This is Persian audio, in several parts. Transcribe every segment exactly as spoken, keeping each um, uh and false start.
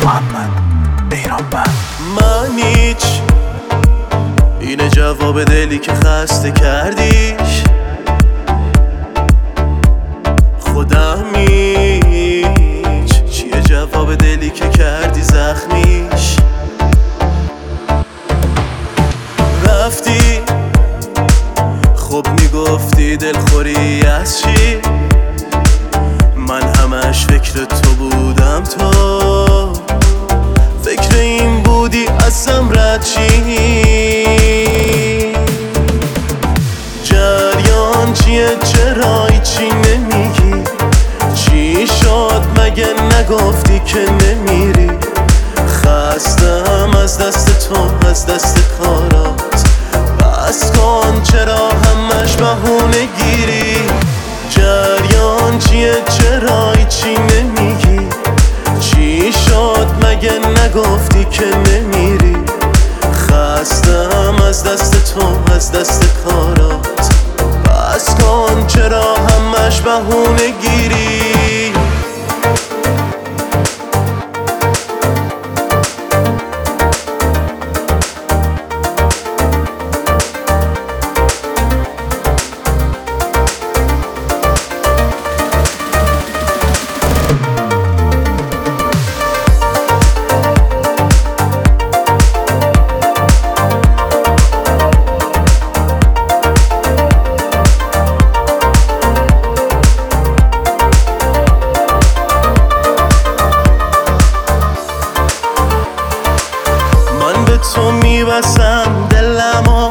محمد ایرانبند. من هیچ اینه جواب دلی که خسته کردیش، خودم هیچ چیه جواب دلی که کردی زخمیش. رفتی خب میگفتی دلخوری از چی، من همش فکر تو بودم، تو فکر این بودی ازم رد چی. جریان چیه چرا چی نمیگی، چی شد مگه نگفتی که نمیری. خستم از دست تو از دست کارات، بس کن چرا همش بهونه گیری. جریان چیه چرا چی نمیگی، چی شد مگه نگفتی که نمیری. خستم از دست تو از دست کارات، بس کن چرا همش بهونه گیری. تو میبسم دلمو،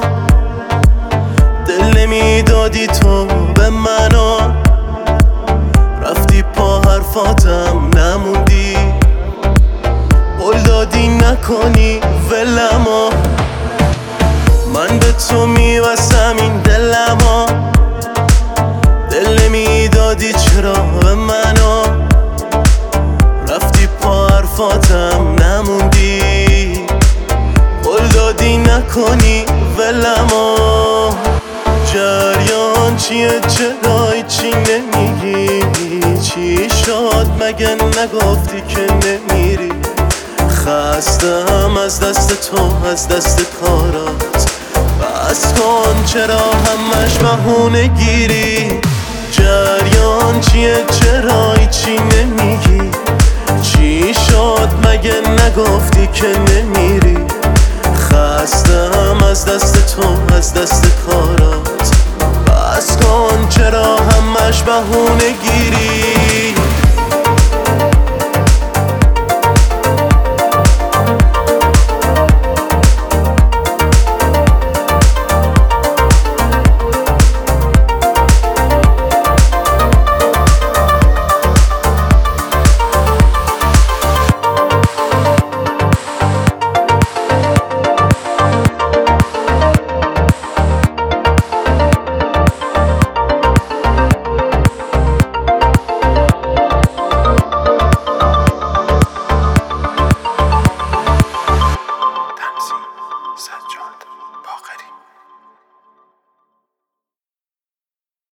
دل نمیدادی تو به منو. رفتی پا حرفاتم نموندی، قول دادی نکنی ولمو. من به تو میبسم این دلمو، دل نمیدادی چرا به منو. رفتی پا حرفاتم نموندی، قول دادی نکنی ولمو. جریان چیه چرا چی نمیگی، چی شد مگه نگفتی که نمیری. خستم از دست تو از دست کارات، بس کن چرا همش بهونه گیری. جریان چیه چرا چی نمیگی، چی شد مگه نگفتی که نمیری. خستم از دست تو از دست کارات، بس کن چرا همش بهونه گیری.